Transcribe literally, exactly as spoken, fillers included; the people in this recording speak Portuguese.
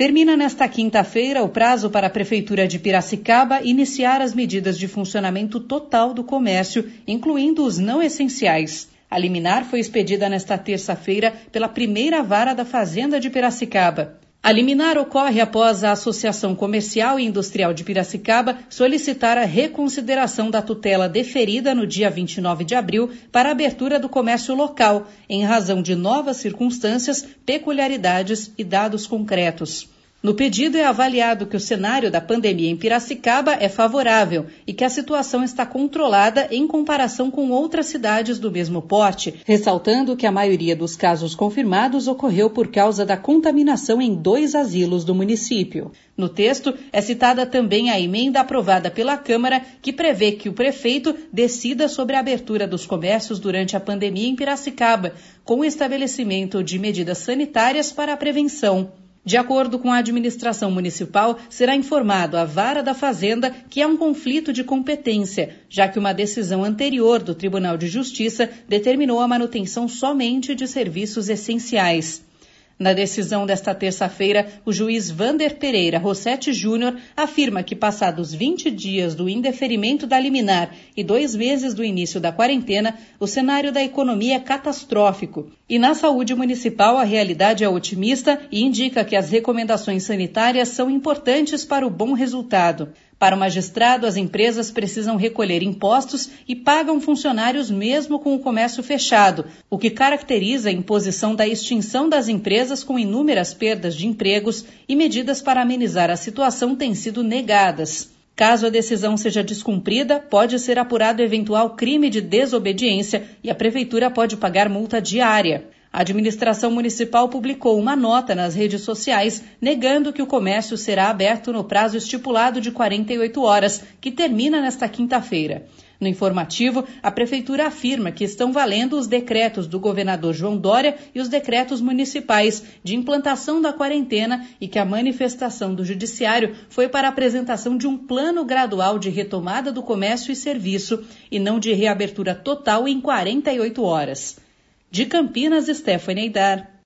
Termina nesta quinta-feira o prazo para a Prefeitura de Piracicaba iniciar as medidas de funcionamento total do comércio, incluindo os não essenciais. A liminar foi expedida nesta terça-feira pela primeira vara da Fazenda de Piracicaba. A liminar ocorre após a Associação Comercial e Industrial de Piracicaba solicitar a reconsideração da tutela deferida no dia vinte e nove de abril para a abertura do comércio local, em razão de novas circunstâncias, peculiaridades e dados concretos. No pedido é avaliado que o cenário da pandemia em Piracicaba é favorável e que a situação está controlada em comparação com outras cidades do mesmo porte, ressaltando que a maioria dos casos confirmados ocorreu por causa da contaminação em dois asilos do município. No texto, é citada também a emenda aprovada pela Câmara, que prevê que o prefeito decida sobre a abertura dos comércios durante a pandemia em Piracicaba, com o estabelecimento de medidas sanitárias para a prevenção. De acordo com a administração municipal, será informado à Vara da Fazenda que há um conflito de competência, já que uma decisão anterior do Tribunal de Justiça determinou a manutenção somente de serviços essenciais. Na decisão desta terça-feira, o juiz Vander Pereira Rossetti Júnior afirma que, passados vinte dias do indeferimento da liminar e dois meses do início da quarentena, o cenário da economia é catastrófico. E na saúde municipal, a realidade é otimista e indica que as recomendações sanitárias são importantes para o bom resultado. Para o magistrado, as empresas precisam recolher impostos e pagam funcionários mesmo com o comércio fechado, o que caracteriza a imposição da extinção das empresas com inúmeras perdas de empregos e medidas para amenizar a situação têm sido negadas. Caso a decisão seja descumprida, pode ser apurado eventual crime de desobediência e a Prefeitura pode pagar multa diária. A administração municipal publicou uma nota nas redes sociais negando que o comércio será aberto no prazo estipulado de quarenta e oito horas, que termina nesta quinta-feira. No informativo, a Prefeitura afirma que estão valendo os decretos do governador João Dória e os decretos municipais de implantação da quarentena e que a manifestação do Judiciário foi para a apresentação de um plano gradual de retomada do comércio e serviço e não de reabertura total em quarenta e oito horas. De Campinas, Stephanie Aidar.